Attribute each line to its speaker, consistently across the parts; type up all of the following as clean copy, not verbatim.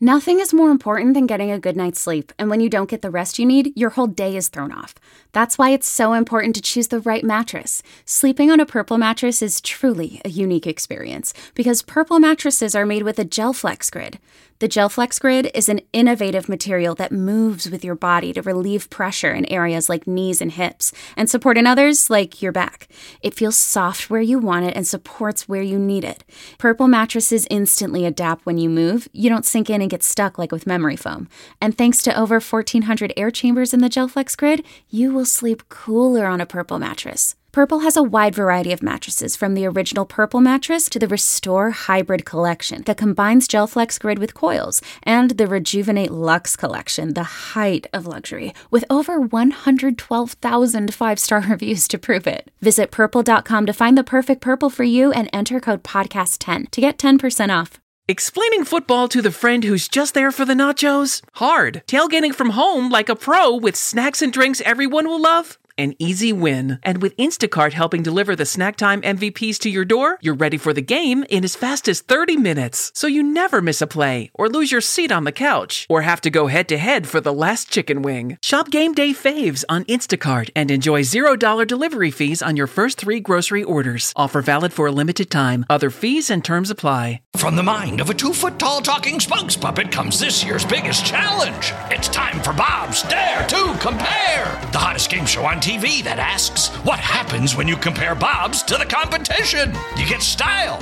Speaker 1: Nothing is more important than getting a good night's sleep, and when you don't get the rest you need, your whole day is thrown off. That's why it's so important to choose the right mattress. Sleeping on a Purple mattress is truly a unique experience, because Purple mattresses are made with a GelFlex Grid. The GelFlex Grid is an innovative material that moves with your body to relieve pressure in areas like knees and hips, and support in others like your back. It feels soft where you want it and supports where you need it. Purple mattresses instantly adapt when you move. You don't sink in and get stuck like with memory foam. And thanks to over 1,400 air chambers in the GelFlex Grid, you will sleep cooler on a Purple mattress. Purple has a wide variety of mattresses, from the original Purple mattress to the Restore Hybrid collection that combines GelFlex Grid with coils, and the Rejuvenate Luxe collection, the height of luxury, with over 112,000 five-star reviews to prove it. Visit purple.com to find the perfect Purple for you and enter code podcast10 to get 10% off.
Speaker 2: Explaining football to the friend who's just there for the nachos? Hard. Tailgating from home like a pro with snacks and drinks everyone will love? An easy win. And with Instacart helping deliver the snack time MVPs to your door, you're ready for the game in as fast as 30 minutes. So you never miss a play, or lose your seat on the couch, or have to go head-to-head for the last chicken wing. Shop Game Day Faves on Instacart and enjoy $0 delivery fees on your first 3 grocery orders. Offer valid for a limited time. Other fees and terms apply.
Speaker 3: From the mind of a 2-foot-tall talking spokes puppet comes this year's biggest challenge. It's time for Bob's Dare to Compare, the hottest game show on TV that asks, what happens when you compare Bob's to the competition? You get style.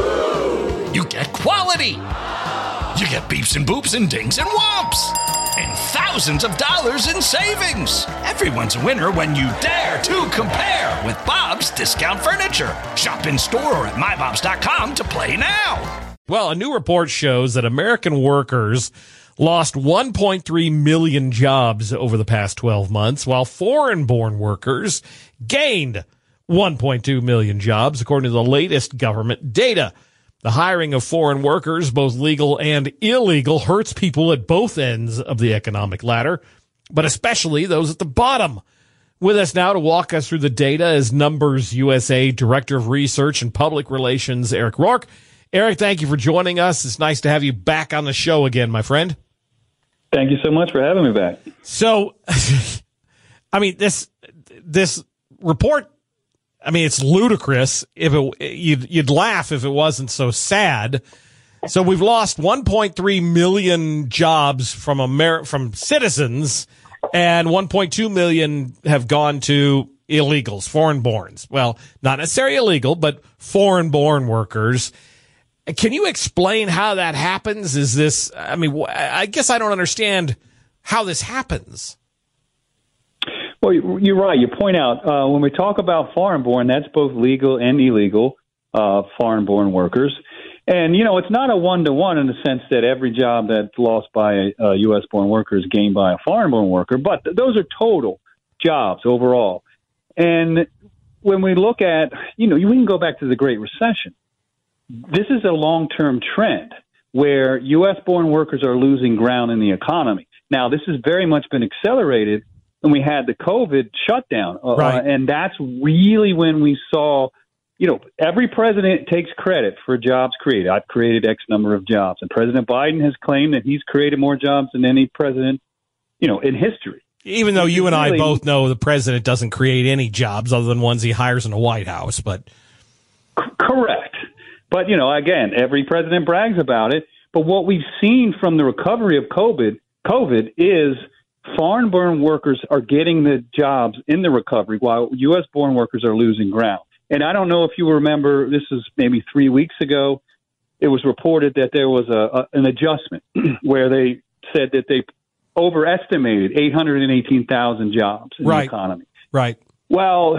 Speaker 3: You get quality. You get beeps and boops and dings and whomps. And thousands of dollars in savings. Everyone's a winner when you dare to compare with Bob's Discount Furniture. Shop in store or at mybobs.com to play now.
Speaker 4: Well, a new report shows that American workers lost 1.3 million jobs over the past 12 months, while foreign-born workers gained 1.2 million jobs, according to the latest government data. The hiring of foreign workers, both legal and illegal, hurts people at both ends of the economic ladder, but especially those at the bottom. With us now to walk us through the data is Numbers USA Director of Research and Public Relations, Eric Rourke. Eric, thank you for joining us. It's nice to have you back on the show again, my friend.
Speaker 5: Thank you so much for having me back.
Speaker 4: So, I mean, this report, I mean, it's ludicrous. You'd laugh if it wasn't so sad. So we've lost 1.3 million jobs from citizens, and 1.2 million have gone to illegals, foreign-borns. Well, not necessarily illegal, but foreign-born workers. Can you explain how that happens? Is this, I mean, I guess I don't understand how this happens.
Speaker 5: Well, you're right. You point out when we talk about foreign-born, that's both legal and illegal foreign-born workers. And, you know, it's not a one-to-one in the sense that every job that's lost by a U.S.-born worker is gained by a foreign-born worker, but those are total jobs overall. And when we look at, you know, we can go back to the Great Recession. This is a long-term trend where U.S.-born workers are losing ground in the economy. Now, this has very much been accelerated when we had the COVID shutdown.
Speaker 4: Right.
Speaker 5: And that's really when we saw, you know, every president takes credit for jobs created. I've created X number of jobs. And President Biden has claimed that he's created more jobs than any president, you know, in history.
Speaker 4: Even though you and I both know the president doesn't create any jobs other than ones he hires in the White House. But
Speaker 5: correct. But, you know, again, every president brags about it. But what we've seen from the recovery of COVID is foreign-born workers are getting the jobs in the recovery while U.S.-born workers are losing ground. And I don't know if you remember, this is maybe 3 weeks ago, it was reported that there was an adjustment where they said that they overestimated 818,000 jobs in the economy.
Speaker 4: Right.
Speaker 5: Well,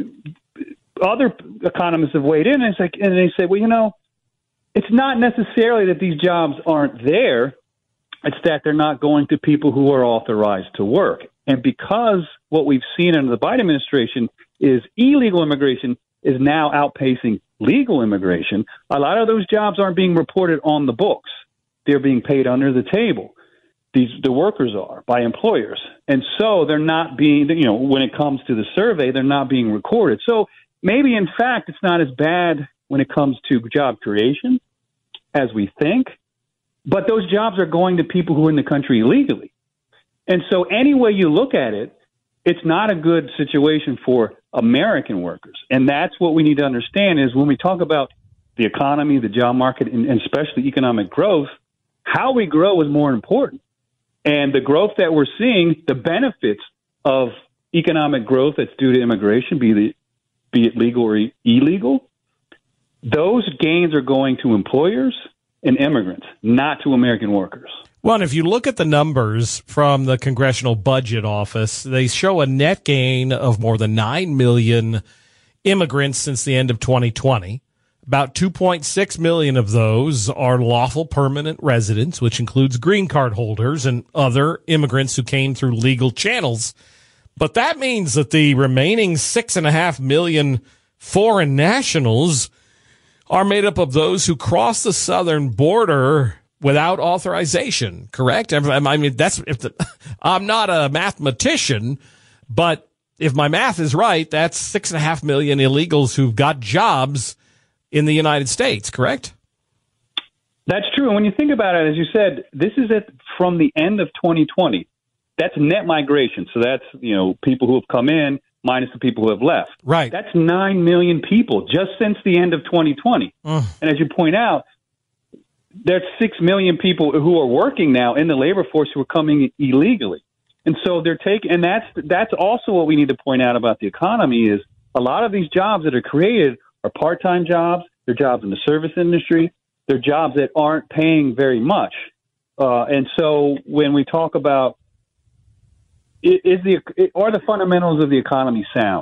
Speaker 5: other economists have weighed in and they say, well, you know, it's not necessarily that these jobs aren't there. It's that they're not going to people who are authorized to work. And because what we've seen under the Biden administration is illegal immigration is now outpacing legal immigration, a lot of those jobs aren't being reported on the books. They're being paid under the table. The workers are by employers. And so they're not being, you know, when it comes to the survey, they're not being recorded. So maybe, in fact, it's not as bad when it comes to job creation as we think. But those jobs are going to people who are in the country illegally. And so any way you look at it, it's not a good situation for American workers. And that's what we need to understand is when we talk about the economy, the job market, and especially economic growth, how we grow is more important. And the growth that we're seeing, the benefits of economic growth that's due to immigration, be it legal or illegal, those gains are going to employers and immigrants, not to American workers.
Speaker 4: Well, and if you look at the numbers from the Congressional Budget Office, they show a net gain of more than 9 million immigrants since the end of 2020. About 2.6 million of those are lawful permanent residents, which includes green card holders and other immigrants who came through legal channels. But that means that the remaining 6.5 million foreign nationals are made up of those who cross the southern border without authorization, correct? I mean, I'm not a mathematician, but if my math is right, that's 6.5 million illegals who've got jobs in the United States, correct?
Speaker 5: That's true. And when you think about it, as you said, this is from the end of 2020. That's net migration. So that's, people who have come in minus the people who have left.
Speaker 4: Right.
Speaker 5: That's 9 million people just since the end of 2020. And as you point out, there's 6 million people who are working now in the labor force who are coming illegally. And so they're taking, and that's also what we need to point out about the economy is a lot of these jobs that are created are part-time jobs. They're jobs in the service industry. They're jobs that aren't paying very much. And so when we talk about are the fundamentals of the economy sound?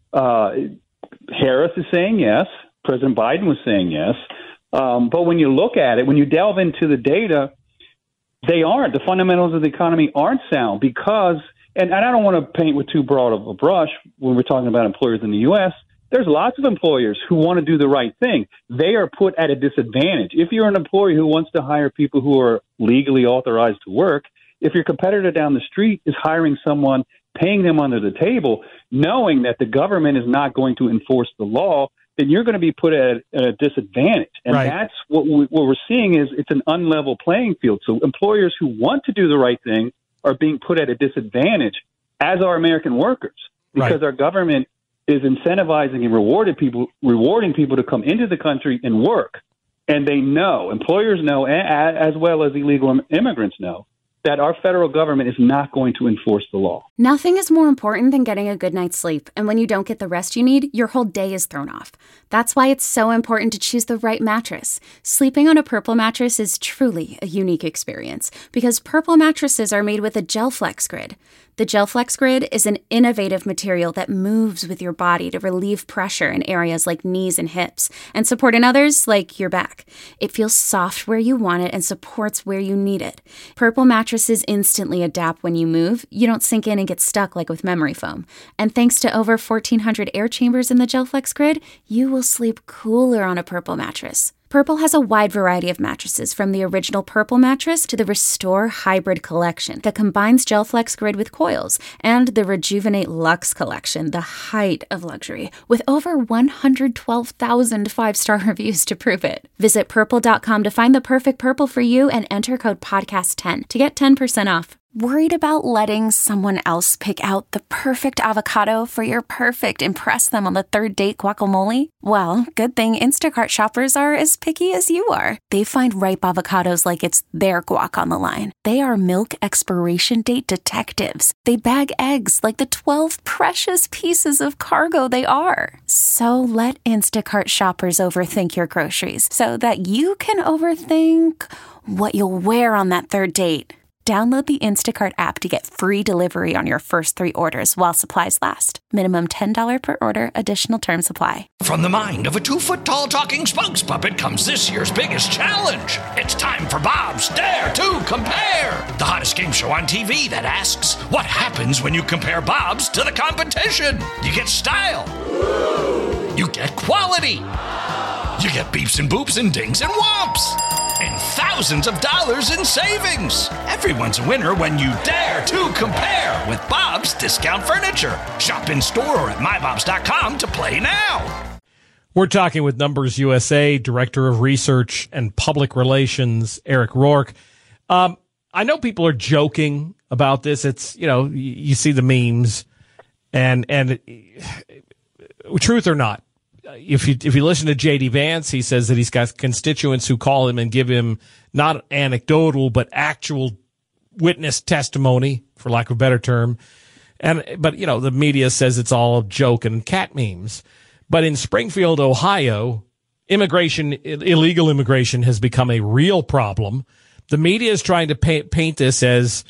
Speaker 5: Harris is saying yes. President Biden was saying yes. But when you look at it, when you delve into the data, they aren't. The fundamentals of the economy aren't sound because, and I don't want to paint with too broad of a brush when we're talking about employers in the U.S., there's lots of employers who want to do the right thing. They are put at a disadvantage. If you're an employer who wants to hire people who are legally authorized to work, if your competitor down the street is hiring someone, paying them under the table, knowing that the government is not going to enforce the law, then you're going to be put at a disadvantage. And
Speaker 4: right.
Speaker 5: That's what we're seeing is it's an unlevel playing field. So employers who want to do the right thing are being put at a disadvantage, as are American workers, because our government is incentivizing and rewarding people to come into the country and work. And they know, employers know, as well as illegal immigrants know, that our federal government is not going to enforce the law.
Speaker 1: Nothing is more important than getting a good night's sleep, and when you don't get the rest you need, your whole day is thrown off. That's why it's so important to choose the right mattress. Sleeping on a Purple mattress is truly a unique experience, because Purple mattresses are made with a GelFlex Grid. The GelFlex Grid is an innovative material that moves with your body to relieve pressure in areas like knees and hips, and support in others like your back. It feels soft where you want it and supports where you need it. Purple mattresses instantly adapt when you move. You don't sink in and get stuck like with memory foam. And thanks to over 1,400 air chambers in the GelFlex Grid, you will sleep cooler on a Purple mattress. Purple has a wide variety of mattresses, from the original Purple mattress to the Restore Hybrid collection that combines GelFlex Grid with coils, and the Rejuvenate Luxe collection, the height of luxury, with over 112,000 five-star reviews to prove it. Visit Purple.com to find the perfect Purple for you and enter code podcast10 to get 10% off. Worried about letting someone else pick out the perfect avocado for your perfect impress them on the third date guacamole? Well, good thing Instacart shoppers are as picky as you are. They find ripe avocados like it's their guac on the line. They are milk expiration date detectives. They bag eggs like the 12 precious pieces of cargo they are. So let Instacart shoppers overthink your groceries so that you can overthink what you'll wear on that third date. Download the Instacart app to get free delivery on your first 3 orders while supplies last. Minimum $10 per order. Additional terms apply.
Speaker 3: From the mind of a 2-foot-tall talking spokes puppet comes this year's biggest challenge. It's time for Bob's Dare to Compare, the hottest game show on TV that asks, what happens when you compare Bob's to the competition? You get style. You get quality. You get beeps and boops and dings and whomps. And thousands of dollars in savings. Everyone's a winner when you dare to compare with Bob's Discount Furniture. Shop in store or at mybobs.com to play now.
Speaker 4: We're talking with Numbers USA Director of Research and Public Relations, Eric Rourke. I know people are joking about this. It's, you see the memes, and truth or not, if you listen to J.D. Vance, he says that he's got constituents who call him and give him not anecdotal but actual witness testimony, for lack of a better term. But the media says it's all a joke and cat memes. But in Springfield, Ohio, illegal immigration has become a real problem. The media is trying to paint this as,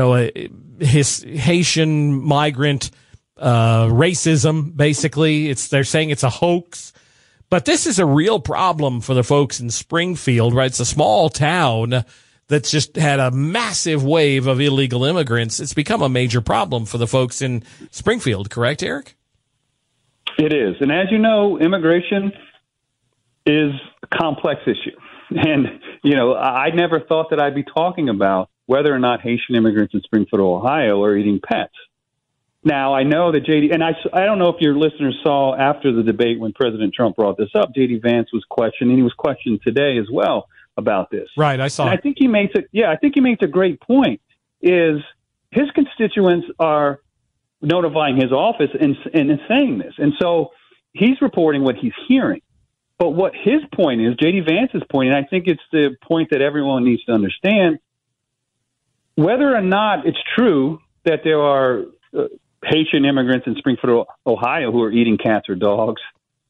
Speaker 4: Haitian migrant racism, basically. They're saying it's a hoax. But this is a real problem for the folks in Springfield, right? It's a small town that's just had a massive wave of illegal immigrants. It's become a major problem for the folks in Springfield, correct, Eric?
Speaker 5: It is. And as you know, immigration is a complex issue. And, I never thought that I'd be talking about whether or not Haitian immigrants in Springfield, Ohio are eating pets. Now, I know that J.D. and I don't know if your listeners saw after the debate when President Trump brought this up, J.D. Vance was questioned, and he was questioned today as well about this.
Speaker 4: Right, I saw.
Speaker 5: And I think he makes a great point. Is his constituents are notifying his office and saying this. And so he's reporting what he's hearing. But what his point is, J.D. Vance's point, and I think it's the point that everyone needs to understand, whether or not it's true that there are Haitian immigrants in Springfield, Ohio, who are eating cats or dogs,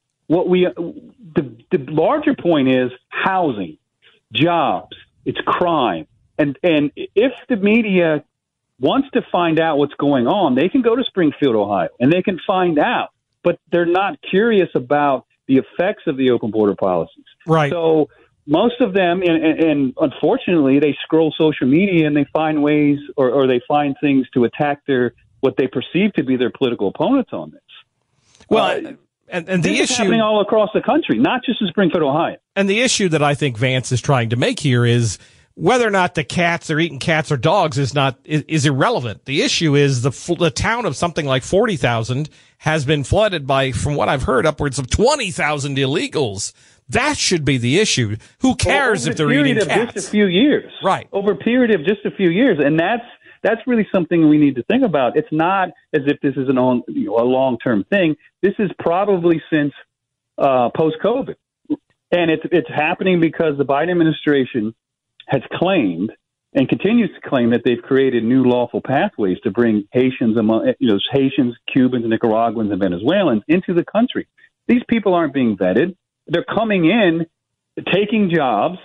Speaker 5: the larger point is housing, jobs, it's crime. And if the media wants to find out what's going on, they can go to Springfield, Ohio, and they can find out. But they're not curious about the effects of the open border policies.
Speaker 4: Right.
Speaker 5: So most of them, and unfortunately, they scroll social media and they find ways or they find things to attack what they perceive to be their political opponents on this.
Speaker 4: Well, and the
Speaker 5: this is happening all across the country, not just in Springfield, Ohio.
Speaker 4: And the issue that I think Vance is trying to make here is whether or not the cats are eating cats or dogs is irrelevant. The issue is the town of something like 40,000 has been flooded by, from what I've heard, upwards of 20,000 illegals. That should be the issue. Who cares if they're eating cats? Over a period of just
Speaker 5: a few years.
Speaker 4: Right.
Speaker 5: Over a period of just a few years. And that's really something we need to think about. It's not as if this is a long-term thing. This is probably since post-COVID. And it's happening because the Biden administration has claimed and continues to claim that they've created new lawful pathways to bring Haitians, Cubans, Nicaraguans, and Venezuelans into the country. These people aren't being vetted. They're coming in, taking jobs.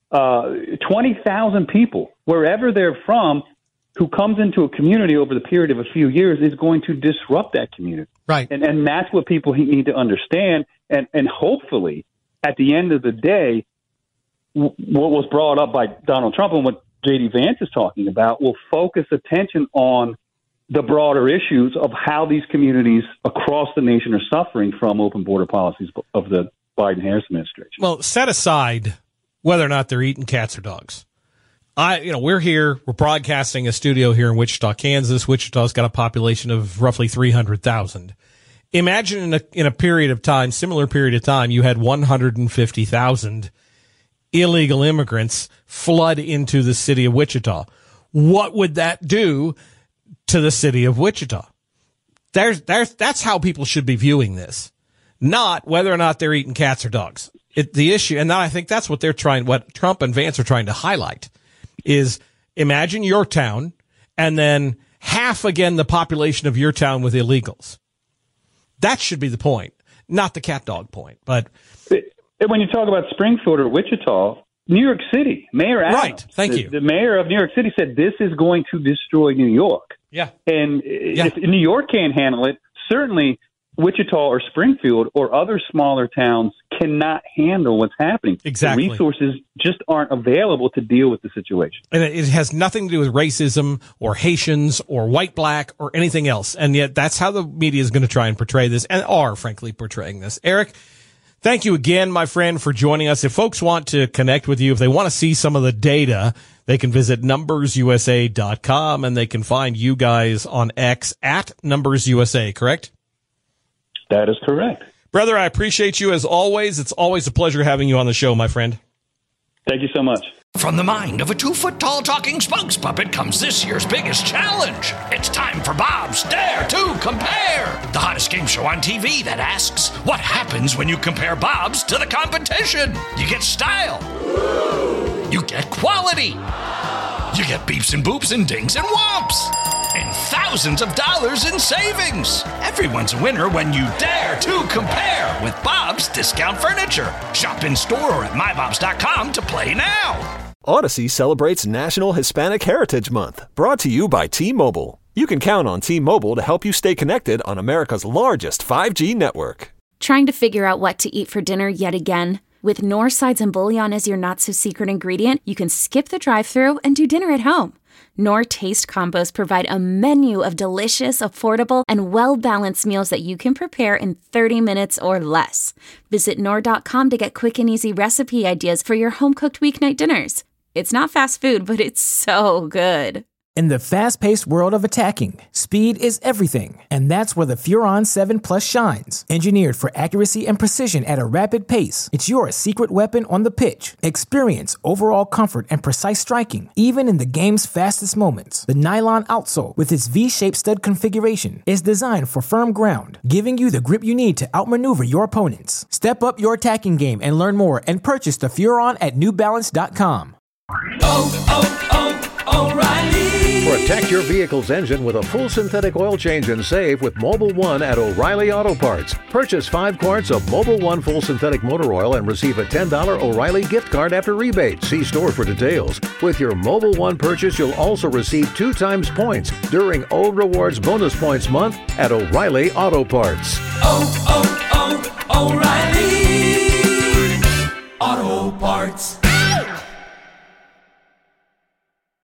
Speaker 5: 20,000 people, wherever they're from, who comes into a community over the period of a few years is going to disrupt that community.
Speaker 4: Right.
Speaker 5: And that's what people need to understand. And hopefully, at the end of the day, what was brought up by Donald Trump and what J.D. Vance is talking about will focus attention on the broader issues of how these communities across the nation are suffering from open border policies of the Biden-Harris administration.
Speaker 4: Well, set aside whether or not they're eating cats or dogs. We're here. We're broadcasting a studio here in Wichita, Kansas. Wichita's got a population of roughly 300,000. Imagine in a period of time, similar period of time, you had 150,000 illegal immigrants flood into the city of Wichita. What would that do to the city of Wichita? That's how people should be viewing this, not whether or not they're eating cats or dogs. The issue, and I think that's what what Trump and Vance are trying to highlight, is imagine your town and then half again the population of your town with illegals. That should be the point, not the cat dog point. But
Speaker 5: when you talk about Springfield or Wichita, New York City, Mayor Adams,
Speaker 4: right? Thank you.
Speaker 5: The mayor of New York City said this is going to destroy New York.
Speaker 4: Yeah,
Speaker 5: and if New York can't handle it, certainly Wichita or Springfield or other smaller towns cannot handle what's happening.
Speaker 4: Exactly.
Speaker 5: The resources just aren't available to deal with the situation.
Speaker 4: And it has nothing to do with racism or Haitians or white, black, or anything else. And yet that's how the media is going to try and portray this, and are, frankly, portraying this. Eric, thank you again, my friend, for joining us. If folks want to connect with you, if they want to see some of the data, they can visit numbersusa.com, and they can find you guys on X at NumbersUSA, correct?
Speaker 5: That is correct.
Speaker 4: Brother, I appreciate you as always. It's always a pleasure having you on the show, my friend.
Speaker 5: Thank you so much.
Speaker 3: From the mind of a 2-foot-tall talking spokes puppet comes this year's biggest challenge. It's time for Bob's Dare to Compare, the hottest game show on TV that asks, what happens when you compare Bob's to the competition? You get style. You get quality. You get beeps and boops and dings and whomps. And thousands of dollars in savings. Everyone's a winner when you dare to compare with Bob's Discount Furniture. Shop in store or at mybobs.com to play now.
Speaker 6: Odyssey celebrates National Hispanic Heritage Month, brought to you by T-Mobile. You can count on T-Mobile to help you stay connected on America's largest 5G network.
Speaker 1: Trying to figure out what to eat for dinner yet again? With Knorr sides and bouillon as your not-so-secret ingredient, you can skip the drive-thru and do dinner at home. Knorr Taste Combos provide a menu of delicious, affordable, and well-balanced meals that you can prepare in 30 minutes or less. Visit Knorr.com to get quick and easy recipe ideas for your home-cooked weeknight dinners. It's not fast food, but it's so good.
Speaker 7: In the fast-paced world of attacking, speed is everything, and that's where the Furon 7 Plus shines. Engineered for accuracy and precision at a rapid pace, it's your secret weapon on the pitch. Experience overall comfort and precise striking, even in the game's fastest moments. The nylon outsole, with its V-shaped stud configuration, is designed for firm ground, giving you the grip you need to outmaneuver your opponents. Step up your attacking game and learn more and purchase the Furon at newbalance.com.
Speaker 8: O'Reilly.
Speaker 9: Protect your vehicle's engine with a full synthetic oil change and save with Mobil 1 at O'Reilly Auto Parts. Purchase 5 quarts of Mobil 1 full synthetic motor oil and receive a $10 O'Reilly gift card after rebate. See store for details. With your Mobil 1 purchase, you'll also receive 2 times points during O Rewards Bonus Points Month at O'Reilly Auto Parts.
Speaker 8: O'Reilly Auto Parts.